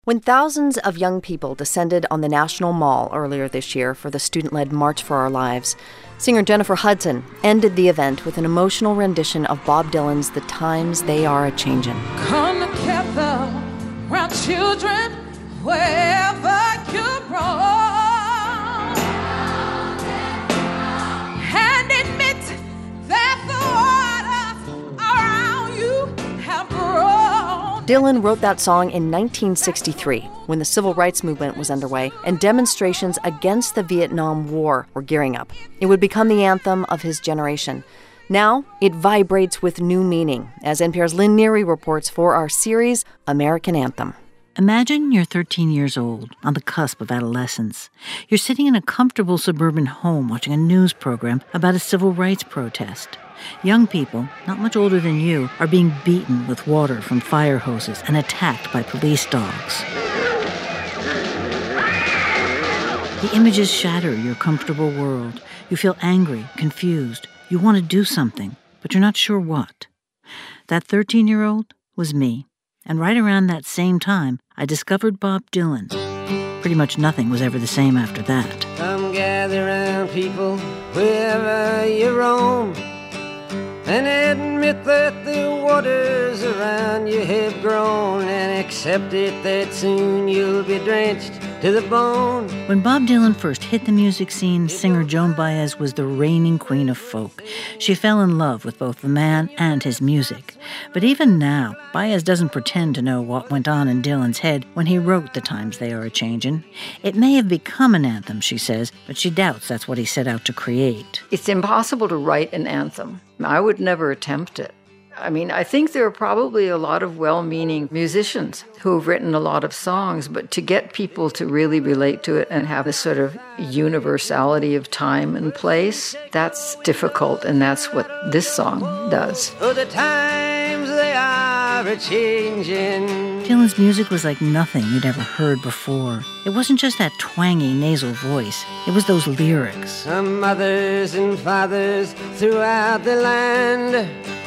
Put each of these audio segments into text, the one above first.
When thousands of young people descended on the National Mall earlier this year for the student-led March for Our Lives, singer Jennifer Hudson ended the event with an emotional rendition of Bob Dylan's The Times They Are A-Changin'. Come together, round children, wherever you roam, and admit that the waters around you have grown. Dylan wrote that song in 1963 when the civil rights movement was underway and demonstrations against the Vietnam War were gearing up. It would become the anthem of his generation. Now, it vibrates with new meaning, as NPR's Lynn Neary reports for our series, American Anthem. Imagine you're 13 years old, on the cusp of adolescence. You're sitting in a comfortable suburban home watching a news program about a civil rights protest. Young people, not much older than you, are being beaten with water from fire hoses and attacked by police dogs. The images shatter your comfortable world. You feel angry, confused. You want to do something, but you're not sure what. That 13-year-old was me. And right around that same time, I discovered Bob Dylan. Pretty much nothing was ever the same after that. Come gather round, people, wherever you roam, and admit that the waters around you have grown, and accept it that soon you'll be drenched to the bone. When Bob Dylan first hit the music scene, singer Joan Baez was the reigning queen of folk. She fell in love with both the man and his music. But even now, Baez doesn't pretend to know what went on in Dylan's head when he wrote The Times They Are A-Changin'. It may have become an anthem, she says, but she doubts that's what he set out to create. It's impossible to write an anthem. I would never attempt it. I think there are probably a lot of well-meaning musicians who have written a lot of songs, but to get people to really relate to it and have this sort of universality of time and place, that's difficult, and that's what this song does. Oh, the times they are a-changin'. Dylan's music was like nothing you'd ever heard before. It wasn't just that twangy nasal voice. It was those lyrics. Some mothers and fathers throughout the land,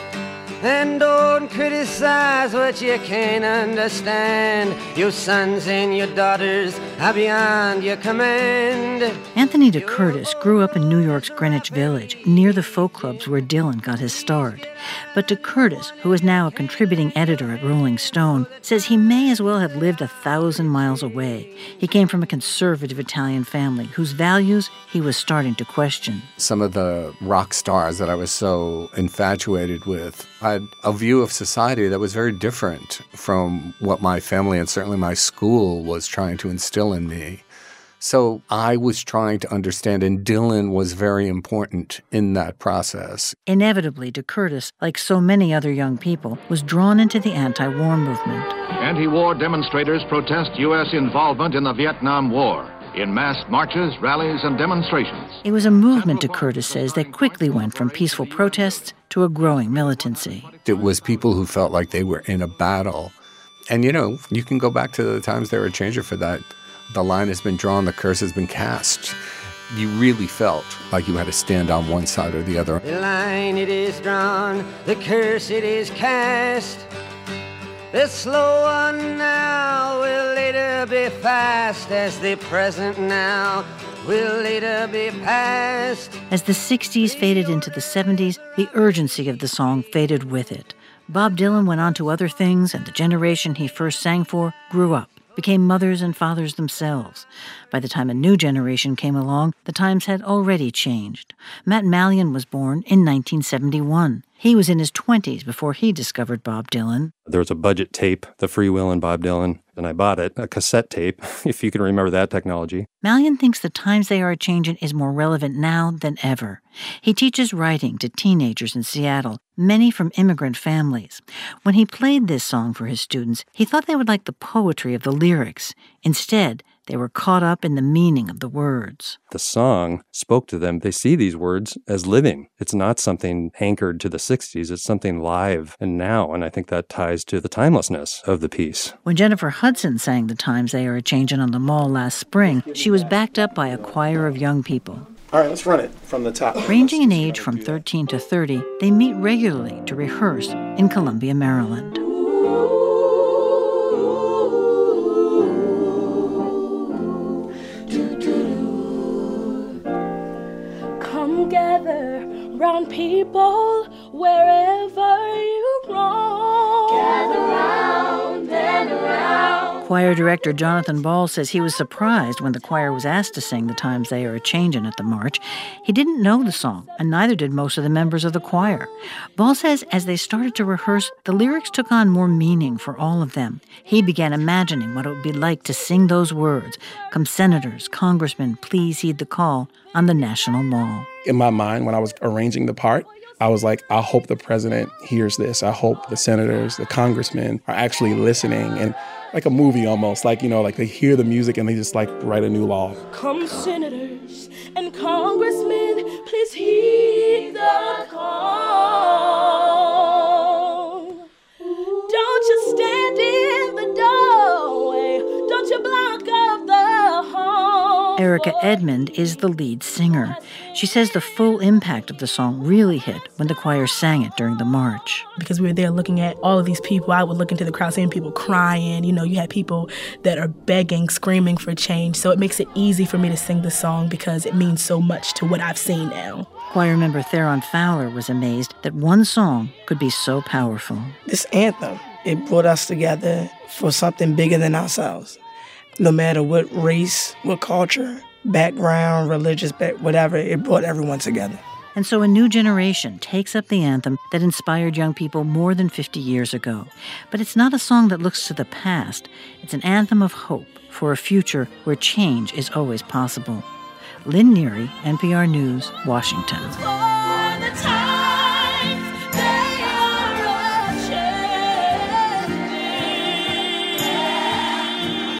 and don't criticize what you can't understand. Your sons and your daughters are beyond your command. Anthony DeCurtis grew up in New York's Greenwich Village, near the folk clubs where Dylan got his start. But DeCurtis, who is now a contributing editor at Rolling Stone, says he may as well have lived 1,000 miles away. He came from a conservative Italian family whose values he was starting to question. Some of the rock stars that I was so infatuated with had a view of society that was very different from what my family and certainly my school was trying to instill in me. So I was trying to understand, and Dylan was very important in that process. Inevitably, DeCurtis, like so many other young people, was drawn into the anti-war movement. Anti-war demonstrators protest U.S. involvement in the Vietnam War in mass marches, rallies, and demonstrations. It was a movement, DeCurtis says, that quickly went from peaceful protests to a growing militancy. It was people who felt like they were in a battle. And, you can go back to the times they were a-changin' for that. The line has been drawn, the curse has been cast. You really felt like you had to stand on one side or the other. The line it is drawn, the curse it is cast. The slow one now will later be fast, as the present now will later be past. As the 60s faded into the 70s, the urgency of the song faded with it. Bob Dylan went on to other things, and the generation he first sang for grew up, became mothers and fathers themselves. By the time a new generation came along, the times had already changed. Matt Malian was born in 1971. He was in his 20s before he discovered Bob Dylan. There was a budget tape, The Free Will and Bob Dylan, and I bought it, a cassette tape, if you can remember that technology. Malian thinks The Times They Are A-Changin' is more relevant now than ever. He teaches writing to teenagers in Seattle, many from immigrant families. When he played this song for his students, he thought they would like the poetry of the lyrics. Instead, they were caught up in the meaning of the words. The song spoke to them. They see these words as living. It's not something anchored to the 60s. It's something live and now, and I think that ties to the timelessness of the piece. When Jennifer Hudson sang The Times They Are A-Changin' on the Mall last spring, she was backed up by a choir of young people. All right, let's run it from the top. Ranging in age from 13 to 30, they meet regularly to rehearse in Columbia, Maryland. round, people, wherever you roam. Gather round and around. Choir director Jonathan Ball says he was surprised when the choir was asked to sing The Times They Are A-Changin' at the march. He didn't know the song, and neither did most of the members of the choir. Ball says as they started to rehearse, the lyrics took on more meaning for all of them. He began imagining what it would be like to sing those words, "Come senators, congressmen, please heed the call," on the National Mall. In my mind, when I was arranging the part, I was like, I hope the president hears this. I hope the senators, the congressmen are actually listening. And like a movie almost, like, like they hear the music and they just like write a new law. Come senators and congressmen, please heed the call. Don't you stand in the doorway. Don't you block up the hall. Erica Edmond is the lead singer. She says the full impact of the song really hit when the choir sang it during the march. Because we were there looking at all of these people. I would look into the crowd, seeing people crying. You had people that are begging, screaming for change. So it makes it easy for me to sing the song because it means so much to what I've seen now. Choir member Theron Fowler was amazed that one song could be so powerful. This anthem, it brought us together for something bigger than ourselves. No matter what race, what culture, background, religious, whatever, it brought everyone together. And so a new generation takes up the anthem that inspired young people more than 50 years ago. But it's not a song that looks to the past. It's an anthem of hope for a future where change is always possible. Lynn Neary, NPR News, Washington.